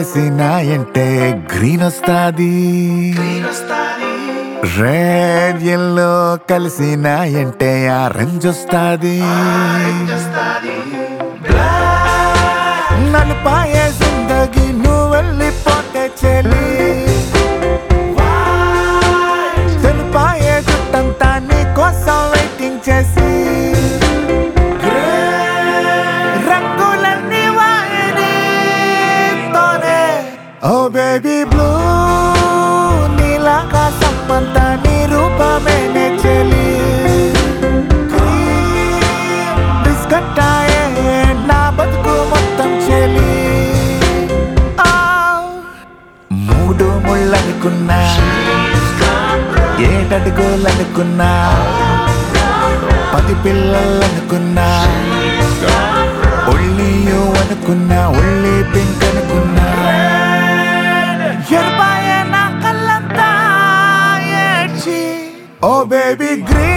కలిసినాయంటే green వస్తాది, red yellow కలిసినాయంటే orange వస్తాది. నలుపాయే జిందగీ నువ్వు వెళ్ళిపోతే చెలి, తెలుపాయే జుట్టంతా నీ కోసం వెయిటింగ్ చేసి, రంగులన్నీ వాయనీతోనే. ఓ బేబీ బ్లూ నీలాకాశం అంతా నీ రూపమేనే చెలి, బిస్కట్టాయే నా బతుకు మొత్తం చెలి. మూడు ముళ్ళనుకున్నా, ఏడడుగులనుకున్నా, 10 పిల్లలనుకున్నా, ఒళ్ళి యూ అనుకున్నా, ఒళ్ళి పింక్ అనుకున్నా, ఎరుపాయే నా కళ్ళంతా ఏడ్చి. ఓ బేబీ గ్రీన్